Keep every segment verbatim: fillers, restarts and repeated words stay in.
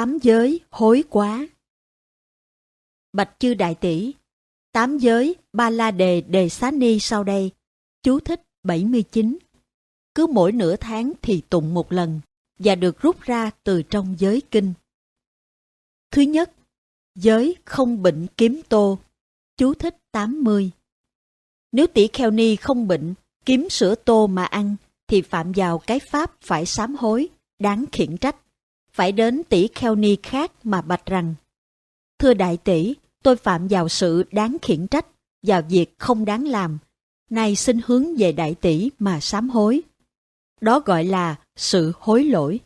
Tám giới hối quá. Bạch chư đại tỷ, tám giới Ba La Đề Đề Xá Ni sau đây, chú thích bảy mươi chín. Cứ mỗi nửa tháng thì tụng một lần, và được rút ra từ trong giới kinh. Thứ nhất, giới không bệnh kiếm tô, chú thích tám mươi. Nếu tỷ kheo ni không bệnh, kiếm sữa tô mà ăn, thì phạm vào cái pháp phải sám hối, đáng khiển trách. Phải đến tỷ kheo ni khác mà bạch rằng: thưa đại tỷ, tôi phạm vào sự đáng khiển trách, vào việc không đáng làm. Nay xin hướng về đại tỷ mà sám hối. Đó gọi là sự hối lỗi.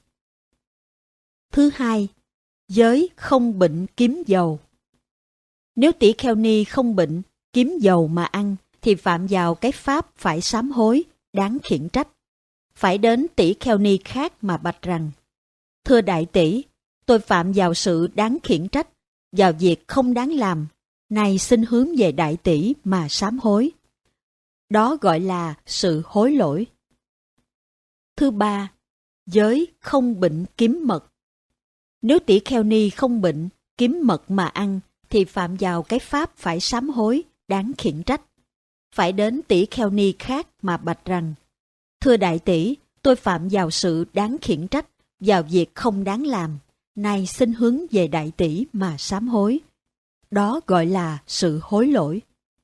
Thứ hai, giới không bệnh kiếm dầu. Nếu tỷ kheo ni không bệnh, kiếm dầu mà ăn, thì phạm vào cái pháp phải sám hối, đáng khiển trách. Phải đến tỷ kheo ni khác mà bạch rằng: thưa đại tỷ, tôi phạm vào sự đáng khiển trách, vào việc không đáng làm. Nay xin hướng về đại tỷ mà sám hối. Đó gọi là sự hối lỗi. Thứ ba, giới không bệnh kiếm mật. Nếu tỷ kheo ni không bệnh, kiếm mật mà ăn, thì phạm vào cái pháp phải sám hối, đáng khiển trách. Phải đến tỷ kheo ni khác mà bạch rằng: thưa đại tỷ, tôi phạm vào sự đáng khiển trách, vào việc không đáng làm. Nay xin hướng về đại tỷ mà sám hối. Đó gọi là sự hối lỗi.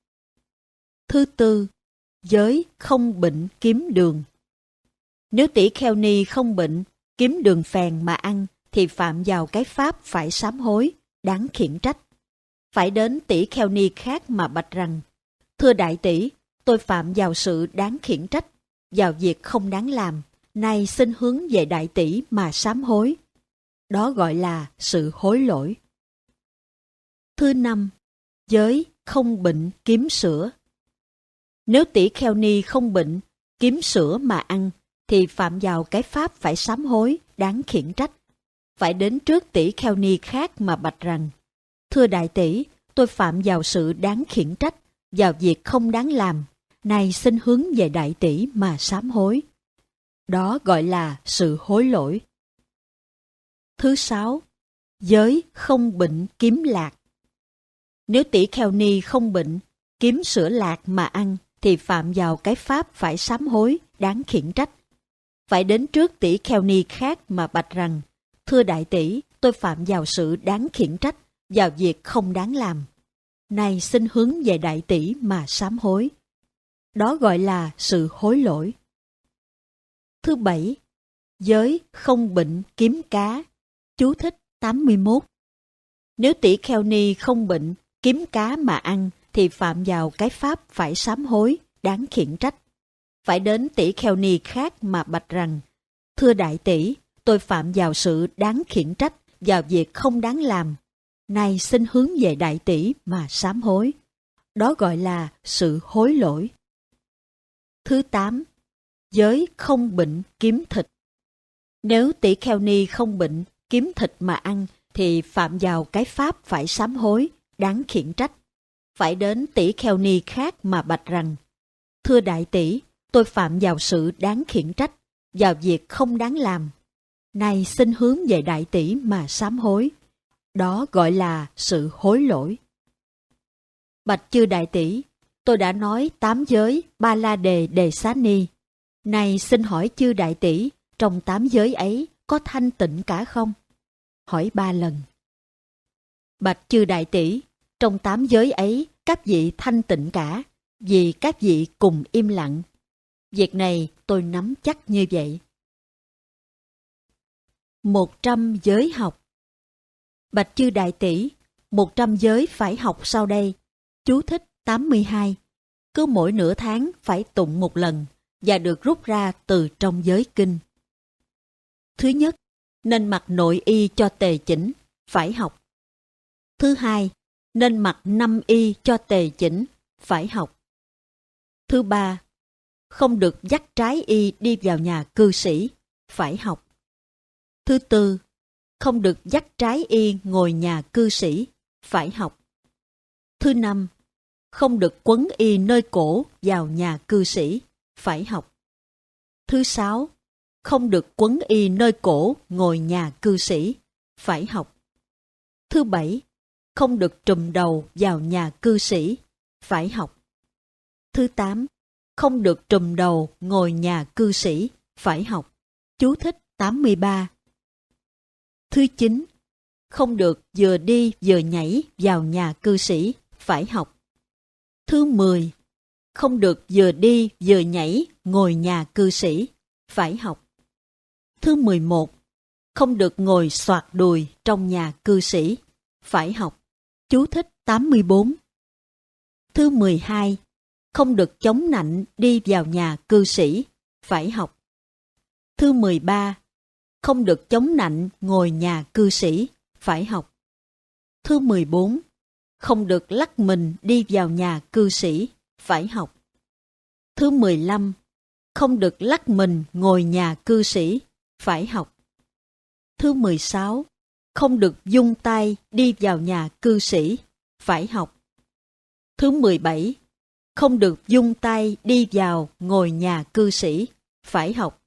Thứ tư, giới không bệnh kiếm đường. Nếu tỷ kheo ni không bệnh, kiếm đường phèn mà ăn, thì phạm vào cái pháp phải sám hối, đáng khiển trách. Phải đến tỷ kheo ni khác mà bạch rằng: thưa đại tỷ, tôi phạm vào sự đáng khiển trách, vào việc không đáng làm. Nay xin hướng về đại tỷ mà sám hối. Đó gọi là sự hối lỗi. Thứ năm, giới không bệnh kiếm sữa. Nếu tỷ kheo ni không bệnh, kiếm sữa mà ăn, thì phạm vào cái pháp phải sám hối, đáng khiển trách. Phải đến trước tỷ kheo ni khác mà bạch rằng: thưa đại tỷ, tôi phạm vào sự đáng khiển trách, vào việc không đáng làm. Nay xin hướng về đại tỷ mà sám hối. Đó gọi là sự hối lỗi. Thứ sáu, giới không bệnh kiếm lạc. Nếu tỷ kheo ni không bệnh, kiếm sữa lạc mà ăn, thì phạm vào cái pháp phải sám hối, đáng khiển trách. Phải đến trước tỷ kheo ni khác mà bạch rằng: thưa đại tỷ, tôi phạm vào sự đáng khiển trách, vào việc không đáng làm. Nay xin hướng về đại tỷ mà sám hối. Đó gọi là sự hối lỗi. Thứ bảy, giới không bệnh kiếm cá. Chú thích tám mươi mốt. Nếu tỷ kheo ni không bệnh, kiếm cá mà ăn, thì phạm vào cái pháp phải sám hối, đáng khiển trách. Phải đến tỷ kheo ni khác mà bạch rằng: thưa đại tỷ, tôi phạm vào sự đáng khiển trách, vào việc không đáng làm. Nay xin hướng về đại tỷ mà sám hối. Đó gọi là sự hối lỗi. Thứ tám, giới không bệnh kiếm thịt. Nếu tỷ kheo ni không bệnh, kiếm thịt mà ăn, thì phạm vào cái pháp phải sám hối, đáng khiển trách. Phải đến tỷ kheo ni khác mà bạch rằng: thưa đại tỷ, tôi phạm vào sự đáng khiển trách, vào việc không đáng làm. Nay xin hướng về đại tỷ mà sám hối. Đó gọi là sự hối lỗi. Bạch chư đại tỷ, tôi đã nói tám giới Ba La Đề Đề Xá Ni. Này xin hỏi chư đại tỷ, trong tám giới ấy có thanh tịnh cả không? Hỏi ba lần. Bạch chư đại tỷ, trong tám giới ấy các vị thanh tịnh cả, vì các vị cùng im lặng. Việc này tôi nắm chắc như vậy. Một trăm giới học. Bạch chư đại tỷ, một trăm giới phải học sau đây. Chú thích tám mươi hai. Cứ mỗi nửa tháng phải tụng một lần, và được rút ra từ trong giới kinh. Thứ nhất, nên mặc nội y cho tề chỉnh, phải học. Thứ hai, nên mặc năm y cho tề chỉnh, phải học. Thứ ba, không được dắt trái y đi vào nhà cư sĩ, phải học. Thứ tư, không được dắt trái y ngồi nhà cư sĩ, phải học. Thứ năm, không được quấn y nơi cổ vào nhà cư sĩ, phải học. Thứ sáu, không được quấn y nơi cổ ngồi nhà cư sĩ, phải học. Thứ bảy, không được trùm đầu vào nhà cư sĩ, phải học. Thứ tám, không được trùm đầu ngồi nhà cư sĩ, phải học. Chú thích tám mươi ba. Thứ chín, không được vừa đi vừa nhảy vào nhà cư sĩ, phải học. Thứ mười, không được vừa đi vừa nhảy ngồi nhà cư sĩ, phải học. Thứ mười một, không được ngồi xoạc đùi trong nhà cư sĩ, phải học. Chú thích tám mươi bốn. Thứ mười hai, không được chống nạnh đi vào nhà cư sĩ, phải học. Thứ mười ba, không được chống nạnh ngồi nhà cư sĩ, phải học. Thứ mười bốn, không được lắc mình đi vào nhà cư sĩ, phải học. Thứ mười lăm, không được lắc mình ngồi nhà cư sĩ, phải học. Thứ mười sáu, không được dung tay đi vào nhà cư sĩ, phải học. Thứ mười bảy, không được dung tay đi vào ngồi nhà cư sĩ, phải học.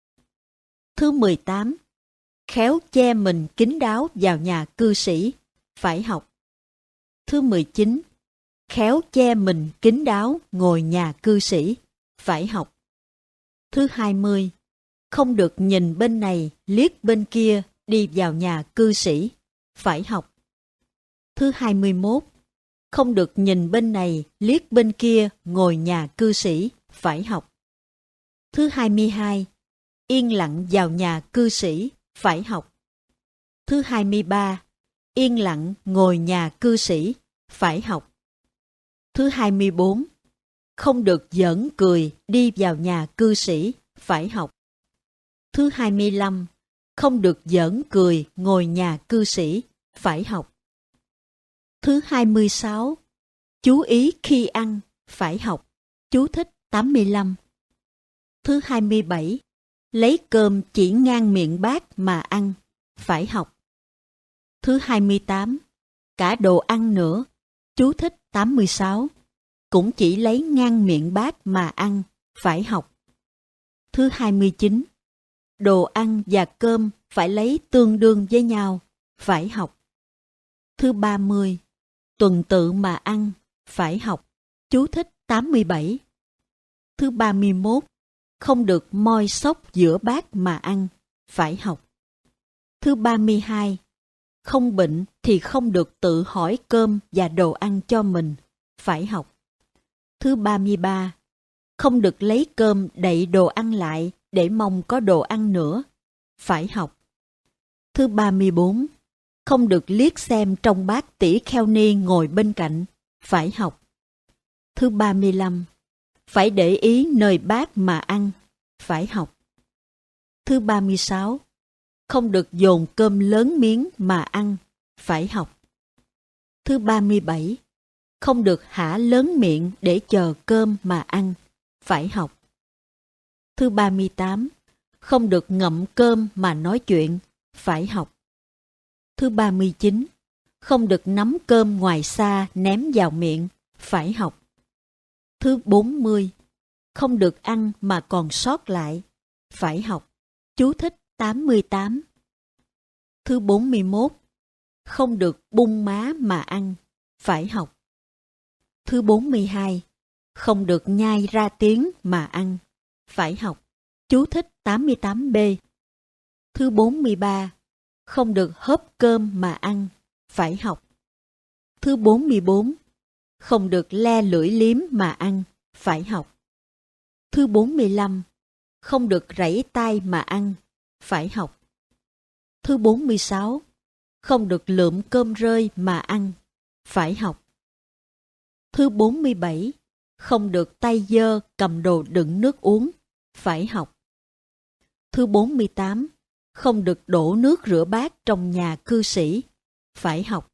Thứ mười tám, khéo che mình kín đáo vào nhà cư sĩ, phải học. Thứ mười chín, khéo che mình kín đáo ngồi nhà cư sĩ, phải học. Thứ hai mươi, không được nhìn bên này liếc bên kia đi vào nhà cư sĩ, phải học. Thứ hai mươi mốt, không được nhìn bên này liếc bên kia ngồi nhà cư sĩ, phải học. Thứ hai mươi hai, yên lặng vào nhà cư sĩ, phải học. Thứ hai mươi ba, yên lặng ngồi nhà cư sĩ, phải học. Thứ hai mươi bốn, không được giỡn cười đi vào nhà cư sĩ, phải học. Thứ hai mươi lăm, không được giỡn cười ngồi nhà cư sĩ, phải học. Thứ hai mươi sáu, chú ý khi ăn, phải học. Chú thích tám mươi lăm. Thứ hai mươi bảy, lấy cơm chỉ ngang miệng bát mà ăn, phải học. Thứ hai mươi tám, cả đồ ăn nữa. Chú thích tám mươi sáu. Cũng chỉ lấy ngang miệng bát mà ăn, phải học. Thứ hai mươi chín, đồ ăn và cơm phải lấy tương đương với nhau, phải học. Thứ ba mươi, tuần tự mà ăn, phải học. Chú thích tám mươi bảy. Thứ ba mươi mốt, không được moi xốc giữa bát mà ăn, phải học. Thứ ba mươi hai, không bệnh thì không được tự hỏi cơm và đồ ăn cho mình, phải học. Thứ ba mươi ba, không được lấy cơm đậy đồ ăn lại để mong có đồ ăn nữa, phải học. Thứ ba mươi bốn, không được liếc xem trong bát tỷ kheo ni ngồi bên cạnh, phải học. Thứ ba mươi lăm, phải để ý nơi bát mà ăn, phải học. Thứ ba mươi sáu, không được dồn cơm lớn miếng mà ăn, phải học. Thứ ba mươi bảy, không được hả lớn miệng để chờ cơm mà ăn, phải học. Thứ ba mươi tám, không được ngậm cơm mà nói chuyện, phải học. Thứ ba mươi chín, không được nắm cơm ngoài xa ném vào miệng, phải học. Thứ bốn mươi, không được ăn mà còn sót lại, phải học. Chú thích tám mươi tám. Thứ bốn mươi mốt, không được bung má mà ăn, phải học. Thứ bốn mươi hai, không được nhai ra tiếng mà ăn, phải học. Chú thích tám mươi tám B. Thứ bốn mươi ba, không được hớp cơm mà ăn, phải học. Thứ bốn mươi bốn, không được le lưỡi liếm mà ăn, phải học. Thứ bốn mươi lăm, không được rảy tay mà ăn, phải học. Thứ bốn mươi sáu, không được lượm cơm rơi mà ăn, phải học. Thứ bốn mươi bảy, không được tay dơ cầm đồ đựng nước uống, phải học. Thứ bốn mươi tám, không được đổ nước rửa bát trong nhà cư sĩ, phải học.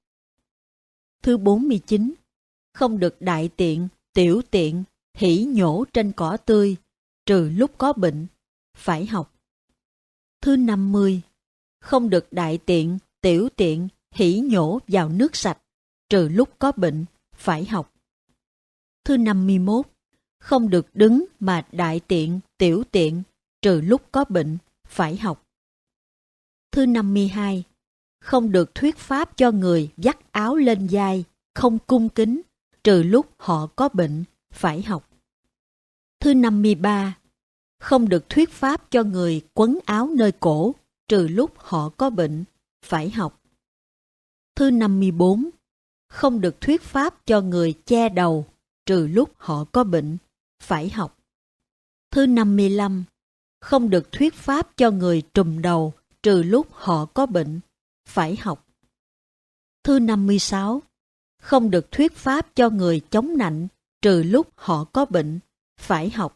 Thứ bốn mươi chín, không được đại tiện, tiểu tiện, hỉ nhổ trên cỏ tươi, trừ lúc có bệnh, phải học. Thứ năm mươi, không được đại tiện, tiểu tiện, hỉ nhổ vào nước sạch, trừ lúc có bệnh, phải học. Thứ năm mươi mốt, không được đứng mà đại tiện, tiểu tiện, trừ lúc có bệnh, phải học. Thứ năm mươi hai, không được thuyết pháp cho người vắt áo lên vai, không cung kính, trừ lúc họ có bệnh, phải học. Thứ năm mươi ba, không được thuyết pháp cho người quấn áo nơi cổ, trừ lúc họ có bệnh, phải học. Thứ năm mươi bốn, không được thuyết pháp cho người che đầu, trừ lúc họ có bệnh, phải học. Thứ năm mươi lăm, không được thuyết pháp cho người trùm đầu, trừ lúc họ có bệnh, phải học. Thứ năm mươi sáu, không được thuyết pháp cho người chống nạnh, trừ lúc họ có bệnh, phải học.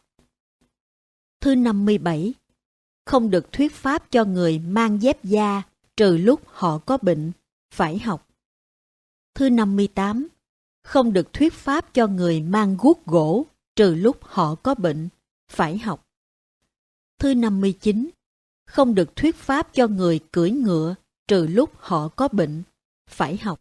Thứ năm mươi bảy, không được thuyết pháp cho người mang dép da, trừ lúc họ có bệnh, phải học. Thứ năm mươi tám, không được thuyết pháp cho người mang guốc gỗ, trừ lúc họ có bệnh, phải học. Thứ năm mươi chín, không được thuyết pháp cho người cưỡi ngựa, trừ lúc họ có bệnh, phải học.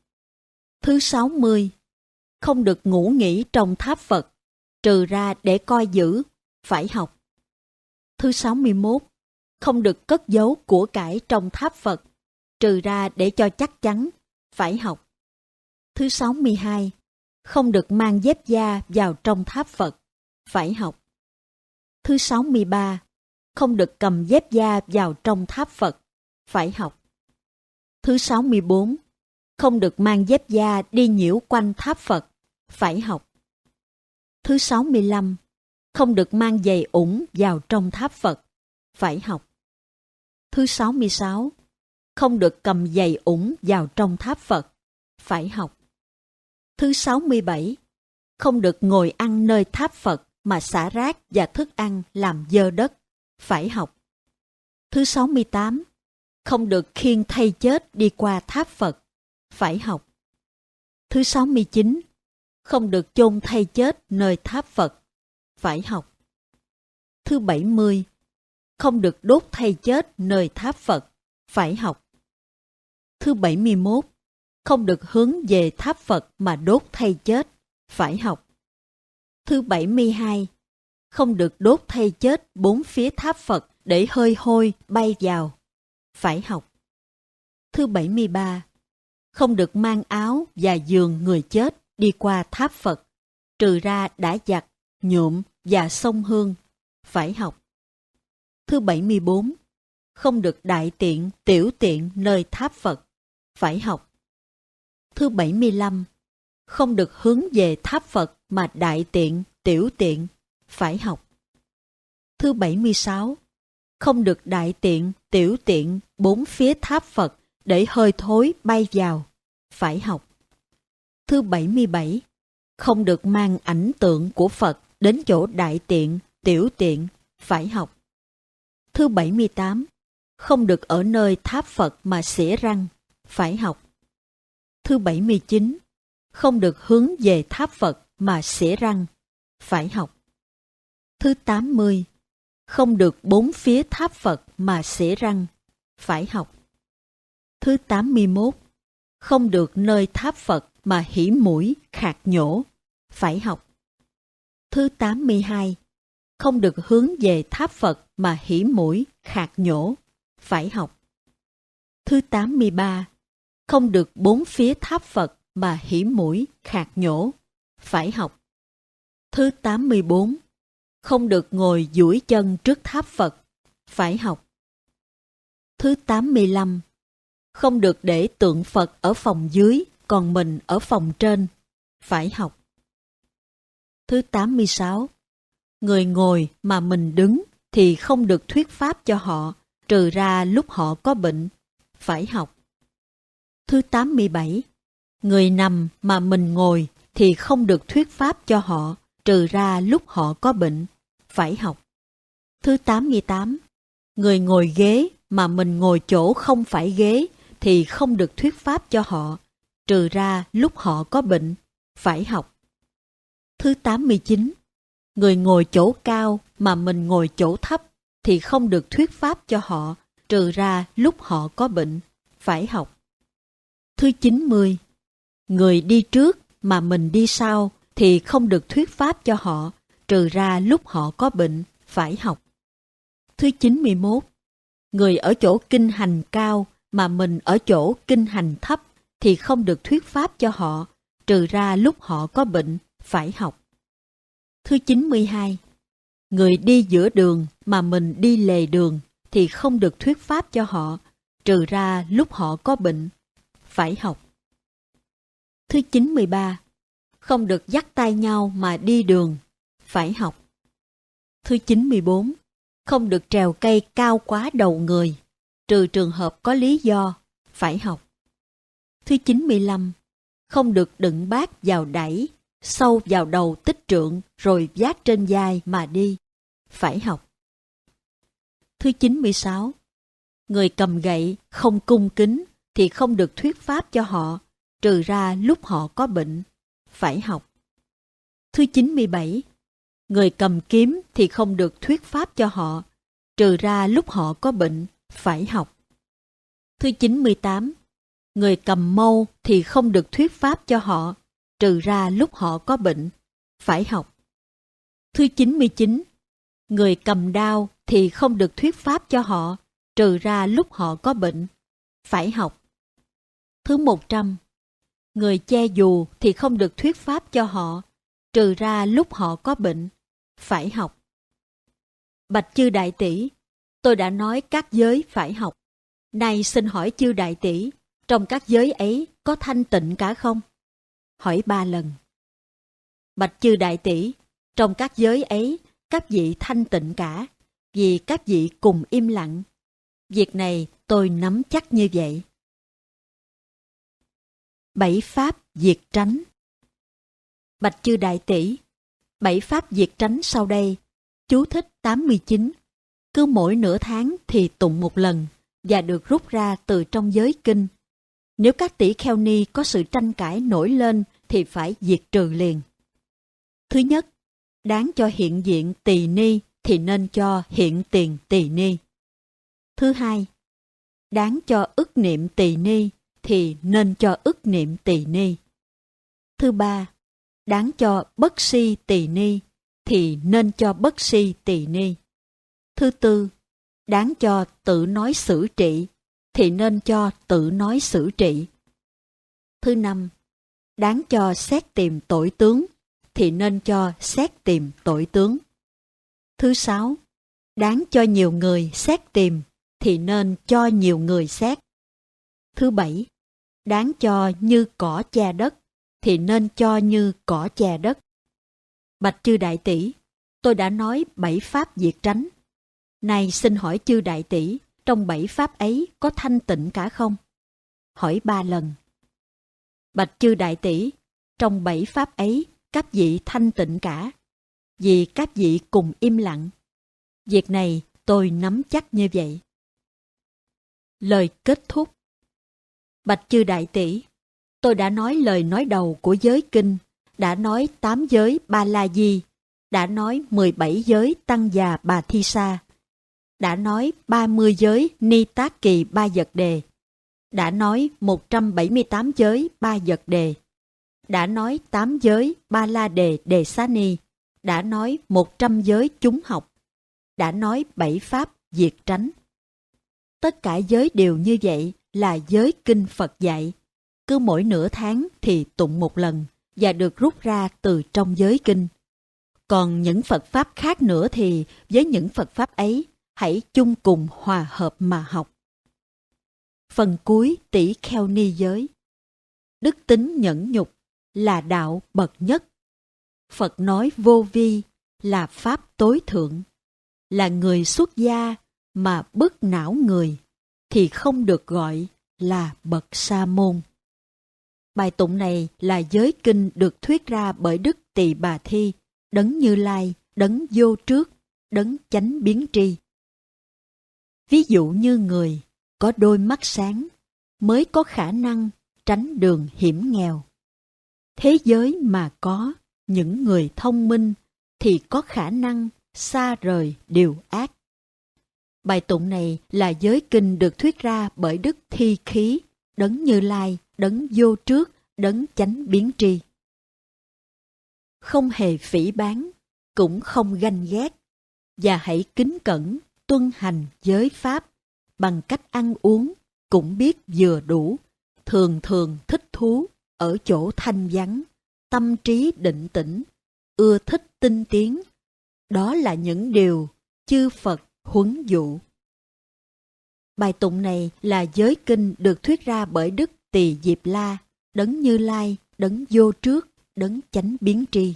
Thứ sáu mươi, không được ngủ nghỉ trong tháp Phật, trừ ra để coi giữ, phải học. Thứ sáu mươi mốt, không được cất giấu của cải trong tháp Phật, trừ ra để cho chắc chắn, phải học. Thứ sáu mươi hai, không được mang dép da vào trong tháp Phật, phải học. Thứ sáu mươi ba, không được cầm dép da vào trong tháp Phật, phải học. Thứ sáu mươi bốn, không được mang dép da đi nhiễu quanh tháp Phật, phải học. Thứ sáu mươi lăm, không được mang giày ủng vào trong tháp Phật, phải học. Thứ sáu mươi sáu, không được cầm giày ủng vào trong tháp Phật, phải học. Thứ sáu mươi bảy, không được ngồi ăn nơi tháp Phật mà xả rác và thức ăn làm dơ đất, phải học. Thứ sáu mươi tám, không được khiêng thây chết đi qua tháp Phật, phải học. Thứ sáu mươi chín, không được chôn thây chết nơi tháp Phật, phải học. Thứ bảy mươi, không được đốt thây chết nơi tháp Phật, phải học. Thứ bảy mươi mốt, không được hướng về tháp Phật mà đốt thây chết, phải học. Thứ bảy mươi hai, không được đốt thây chết bốn phía tháp Phật để hơi hôi bay vào, phải học. Thứ bảy mươi ba, không được mang áo và giường người chết đi qua tháp Phật, trừ ra đã giặt, nhuộm và xông hương, phải học. Thứ bảy mươi bốn, không được đại tiện, tiểu tiện nơi tháp Phật, phải học. Thứ bảy mươi lăm, không được hướng về tháp Phật mà đại tiện, tiểu tiện, phải học. Thứ bảy mươi sáu, không được đại tiện, tiểu tiện bốn phía tháp Phật để hơi thối bay vào, phải học. Thứ bảy mươi bảy, không được mang ảnh tượng của Phật đến chỗ đại tiện, tiểu tiện, phải học. Thứ bảy mươi tám, không được ở nơi tháp Phật mà xỉa răng, phải học. Thứ bảy mươi chín, không được hướng về tháp Phật mà xỉa răng, phải học. Thứ tám mươi, không được bốn phía tháp Phật mà xỉa răng, phải học. Thứ tám mươi mốt, không được nơi tháp Phật mà hỉ mũi, khạc nhổ, phải học. Thứ tám mươi hai, không được hướng về tháp Phật mà hỉ mũi, khạc nhổ, phải học. Thứ tám mươi ba, không được bốn phía tháp Phật mà hỉ mũi, khạc nhổ, phải học. Thứ tám mươi bốn, không được ngồi duỗi chân trước tháp Phật, phải học. Thứ tám mươi lăm, không được để tượng Phật ở phòng dưới, còn mình ở phòng trên, phải học. Thứ tám mươi sáu, người ngồi mà mình đứng thì không được thuyết pháp cho họ, trừ ra lúc họ có bệnh, phải học. Thứ tám mươi bảy, người nằm mà mình ngồi thì không được thuyết pháp cho họ, trừ ra lúc họ có bệnh, phải học. Thứ tám mươi tám, người ngồi ghế mà mình ngồi chỗ không phải ghế thì không được thuyết pháp cho họ, trừ ra lúc họ có bệnh, phải học. Thứ tám mươi chín, người ngồi chỗ cao mà mình ngồi chỗ thấp thì không được thuyết pháp cho họ, trừ ra lúc họ có bệnh, phải học. Thứ chín mươi, người đi trước mà mình đi sau thì không được thuyết pháp cho họ, trừ ra lúc họ có bệnh, phải học. Thứ chín mươi mốt, người ở chỗ kinh hành cao mà mình ở chỗ kinh hành thấp thì không được thuyết pháp cho họ, trừ ra lúc họ có bệnh, phải học. Thứ chín mươi hai. Người đi giữa đường mà mình đi lề đường thì không được thuyết pháp cho họ, trừ ra lúc họ có bệnh, phải học. Thứ chín mươi ba. Không được dắt tay nhau mà đi đường, phải học. Thứ chín mươi bốn. Không được trèo cây cao quá đầu người, trừ trường hợp có lý do, phải học. Thứ chín mươi lăm. Không được đựng bát vào đẩy, sâu vào đầu tích trượng rồi vác trên vai mà đi, phải học. Thứ chín mươi sáu. Người cầm gậy không cung kính thì không được thuyết pháp cho họ, trừ ra lúc họ có bệnh, phải học. Thứ chín mươi bảy. Người cầm kiếm thì không được thuyết pháp cho họ, trừ ra lúc họ có bệnh, phải học. Thứ chín mươi tám. Người cầm mâu thì không được thuyết pháp cho họ, trừ ra lúc họ có bệnh, phải học. Thứ chín mươi chín. Người cầm đao thì không được thuyết pháp cho họ, trừ ra lúc họ có bệnh, phải học. Thứ một trăm. Người che dù thì không được thuyết pháp cho họ, trừ ra lúc họ có bệnh, phải học. Bạch chư đại tỷ, tôi đã nói các giới phải học. Nay xin hỏi chư đại tỷ, trong các giới ấy có thanh tịnh cả không? Hỏi ba lần. Bạch chư đại tỷ, trong các giới ấy, các vị thanh tịnh cả, vì các vị cùng im lặng. Việc này tôi nắm chắc như vậy. Bảy pháp diệt tránh. Bạch chư đại tỷ, bảy pháp diệt tránh sau đây, chú thích tám mươi chín, cứ mỗi nửa tháng thì tụng một lần và được rút ra từ trong giới kinh. Nếu các tỷ kheo ni có sự tranh cãi nổi lên thì phải diệt trừ liền. Thứ nhất, đáng cho hiện diện tỳ ni thì nên cho hiện tiền tỳ ni. Thứ hai, đáng cho ức niệm tỳ ni thì nên cho ức niệm tỳ ni. Thứ ba, đáng cho bất si tỳ ni thì nên cho bất si tỳ ni. Thứ tư, đáng cho tự nói xử trị thì nên cho tự nói xử trị. Thứ năm, đáng cho xét tìm tội tướng thì nên cho xét tìm tội tướng. Thứ sáu, đáng cho nhiều người xét tìm thì nên cho nhiều người xét. Thứ bảy, đáng cho như cỏ che đất thì nên cho như cỏ che đất. Bạch chư đại tỷ, tôi đã nói bảy pháp diệt tránh. Nay xin hỏi chư đại tỷ, trong bảy pháp ấy có thanh tịnh cả không? Hỏi ba lần. Bạch chư đại tỷ, trong bảy pháp ấy các vị thanh tịnh cả, vì các vị cùng im lặng. Việc này tôi nắm chắc như vậy. Lời kết thúc. Bạch chư đại tỷ, tôi đã nói lời nói đầu của giới kinh, đã nói tám giới ba la di, đã nói mười bảy giới tăng già bà thi sa, đã nói ba mươi giới ni tác kỳ ba vật đề, đã nói một trăm bảy mươi tám giới ba vật đề, đã nói tám giới ba la đề đề xá ni, đã nói một trăm giới chúng học, đã nói bảy pháp diệt tránh. Tất cả giới đều như vậy là giới kinh Phật dạy. Cứ mỗi nửa tháng thì tụng một lần và được rút ra từ trong giới kinh. Còn những Phật Pháp khác nữa thì với những Phật Pháp ấy hãy chung cùng hòa hợp mà học. Phần cuối tỷ kheo ni giới. Đức tính nhẫn nhục là đạo bậc nhất. Phật nói vô vi là pháp tối thượng. Là người xuất gia mà bức não người thì không được gọi là bậc sa môn. Bài tụng này là giới kinh được thuyết ra bởi Đức Tỳ Bà Thi, Đấng Như Lai, Đấng Vô Trước, Đấng Chánh Biến Tri. Ví dụ như người có đôi mắt sáng mới có khả năng tránh đường hiểm nghèo. Thế giới mà có những người thông minh thì có khả năng xa rời điều ác. Bài tụng này là giới kinh được thuyết ra bởi Đức Thi Khí, Đấng Như Lai, Đấng Vô Trước, Đấng Chánh Biến Tri. Không hề phỉ báng, cũng không ganh ghét, và hãy kính cẩn tuân hành giới pháp bằng cách ăn uống, cũng biết vừa đủ, thường thường thích thú ở chỗ thanh vắng, tâm trí định tĩnh, ưa thích tinh tiến. Đó là những điều chư Phật huấn dụ. Bài tụng này là giới kinh được thuyết ra bởi Đức Tỳ Diệp La, Đấng Như Lai, Đấng Vô Trước, Đấng Chánh Biến Tri.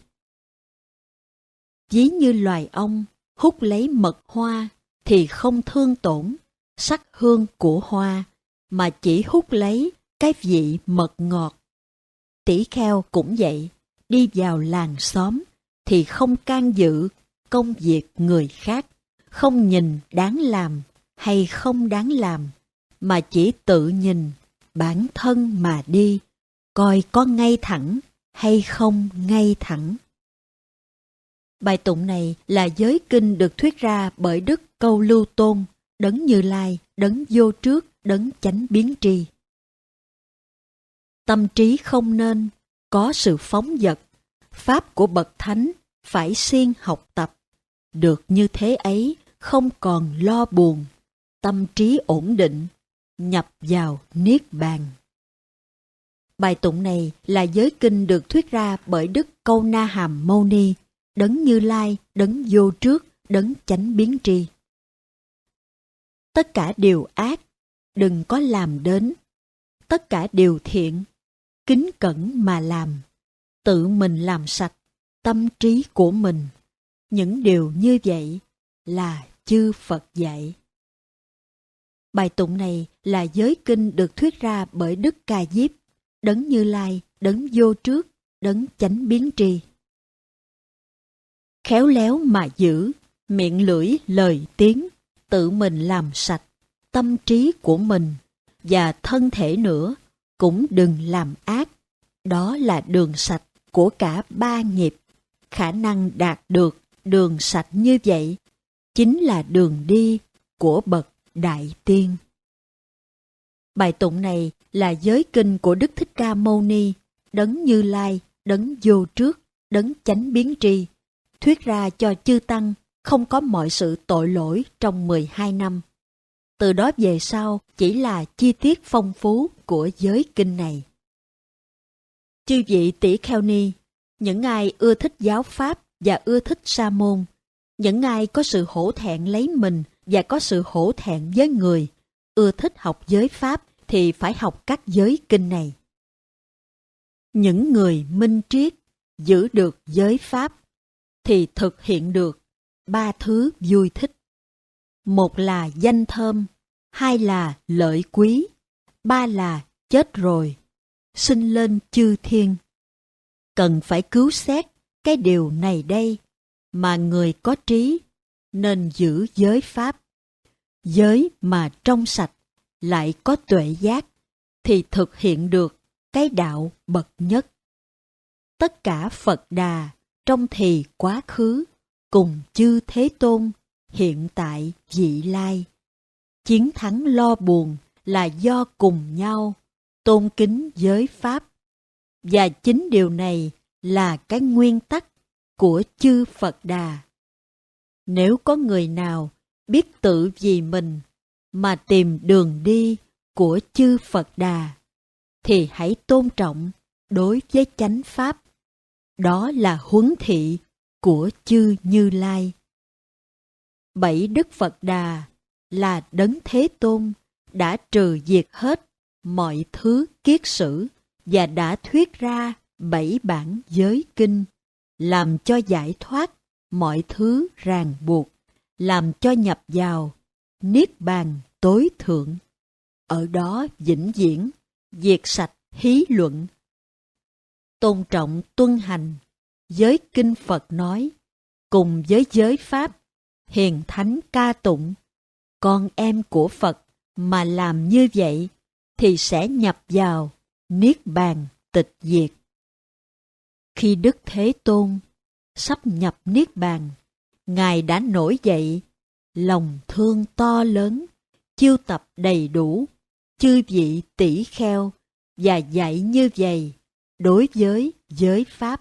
Ví như loài ong hút lấy mật hoa thì không thương tổn sắc hương của hoa, mà chỉ hút lấy cái vị mật ngọt. Tỷ kheo cũng vậy, đi vào làng xóm thì không can dự công việc người khác, không nhìn đáng làm hay không đáng làm, mà chỉ tự nhìn bản thân mà đi, coi có ngay thẳng hay không ngay thẳng. Bài tụng này là giới kinh được thuyết ra bởi Đức Câu Lưu Tôn, Đấng Như Lai, Đấng Vô Trước, Đấng Chánh Biến Tri. Tâm trí không nên có sự phóng dật, pháp của bậc thánh phải siêng học tập. Được như thế ấy, không còn lo buồn, tâm trí ổn định, nhập vào Niết Bàn. Bài tụng này là giới kinh được thuyết ra bởi Đức Câu Na Hàm Mâu Ni, Đấng Như Lai, Đấng Vô Trước, Đấng Chánh Biến Tri. Tất cả điều ác, đừng có làm đến. Tất cả điều thiện, kính cẩn mà làm. Tự mình làm sạch tâm trí của mình. Những điều như vậy là chư Phật dạy. Bài tụng này là giới kinh được thuyết ra bởi Đức Ca Diếp, Đấng Như Lai, Đấng Vô Trước, Đấng Chánh Biến Tri. Khéo léo mà giữ, miệng lưỡi lời tiếng, tự mình làm sạch tâm trí của mình, và thân thể nữa cũng đừng làm ác. Đó là đường sạch của cả ba nghiệp. Khả năng đạt được đường sạch như vậy chính là đường đi của bậc Đại Tiên. Bài tụng này là giới kinh của Đức Thích Ca Mâu Ni, Đấng Như Lai, Đấng Vô Trước, Đấng Chánh Biến Tri, thuyết ra cho chư tăng không có mọi sự tội lỗi trong mười hai năm. Từ đó về sau chỉ là chi tiết phong phú của giới kinh này. Chư vị tỷ kheo ni, những ai ưa thích giáo pháp và ưa thích sa môn, những ai có sự hổ thẹn lấy mình và có sự hổ thẹn với người, ưa thích học giới pháp thì phải học các giới kinh này. Những người minh triết giữ được giới pháp thì thực hiện được ba thứ vui thích. Một là danh thơm, hai là lợi quý, ba là chết rồi, sinh lên chư thiên. Cần phải cứu xét cái điều này đây, mà người có trí nên giữ giới pháp. Giới mà trong sạch lại có tuệ giác thì thực hiện được cái đạo bậc nhất. Tất cả Phật Đà trong thì quá khứ cùng chư Thế Tôn hiện tại vị lai, chiến thắng lo buồn là do cùng nhau tôn kính giới pháp, và chính điều này là cái nguyên tắc của chư Phật Đà. Nếu có người nào biết tự vì mình mà tìm đường đi của chư Phật Đà, thì hãy tôn trọng đối với chánh pháp. Đó là huấn thị của chư Như Lai. Bảy Đức Phật Đà là Đấng Thế Tôn đã trừ diệt hết mọi thứ kiết sử và đã thuyết ra bảy bản giới kinh, làm cho giải thoát mọi thứ ràng buộc, làm cho nhập vào Niết Bàn tối thượng. Ở đó vĩnh viễn, diệt sạch hí luận. Tôn trọng tuân hành giới kinh Phật nói, cùng với giới Pháp, hiền thánh ca tụng, con em của Phật mà làm như vậy thì sẽ nhập vào Niết Bàn tịch diệt. Khi Đức Thế Tôn sắp nhập Niết Bàn, Ngài đã nổi dậy lòng thương to lớn, chiêu tập đầy đủ chư vị tỷ kheo và dạy như vậy đối với giới Pháp.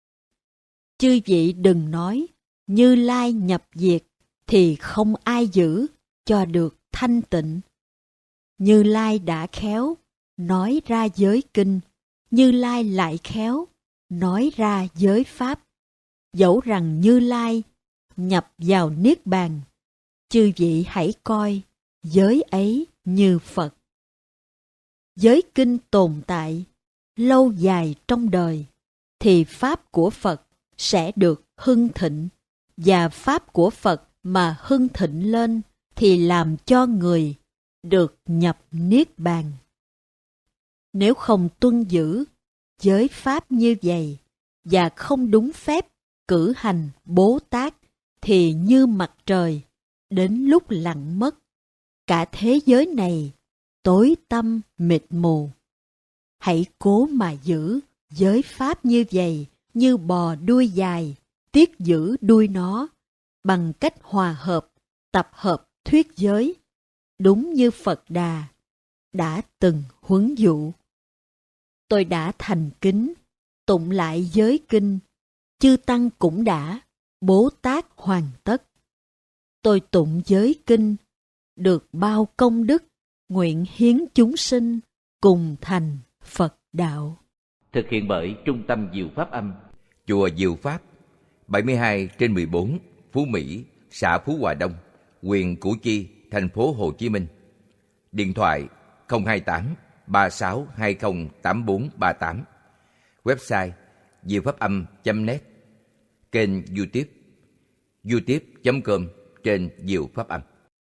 Chư vị đừng nói Như Lai nhập diệt thì không ai giữ cho được thanh tịnh. Như Lai đã khéo, nói ra giới kinh, Như Lai lại khéo, nói ra giới pháp. Dẫu rằng Như Lai nhập vào Niết Bàn, chư vị hãy coi giới ấy như Phật. Giới kinh tồn tại lâu dài trong đời, thì pháp của Phật sẽ được hưng thịnh, và pháp của Phật mà hưng thịnh lên thì làm cho người được nhập Niết Bàn. Nếu không tuân giữ giới pháp như vậy và không đúng phép cử hành Bố Tát, thì như mặt trời đến lúc lặn mất, cả thế giới này tối tăm mịt mù. Hãy cố mà giữ giới pháp như vậy, như bò đuôi dài tiếc giữ đuôi nó, bằng cách hòa hợp, tập hợp thuyết giới, đúng như Phật Đà đã từng huấn dụ. Tôi đã thành kính tụng lại giới kinh, chư tăng cũng đã Bố Tát hoàn tất. Tôi tụng giới kinh, được bao công đức, nguyện hiến chúng sinh cùng thành Phật đạo. Thực hiện bởi Trung tâm Diệu Pháp Âm, Chùa Diệu Pháp, bảy mươi hai trên mười bốn, Phú Mỹ, xã Phú Hòa Đông, huyện Củ Chi, thành phố Hồ Chí Minh. Điện thoại không hai tám ba sáu hai không tám bốn ba tám. Website diệu pháp âm chấm net. Kênh YouTube youtube chấm com trên Diệu Pháp Âm.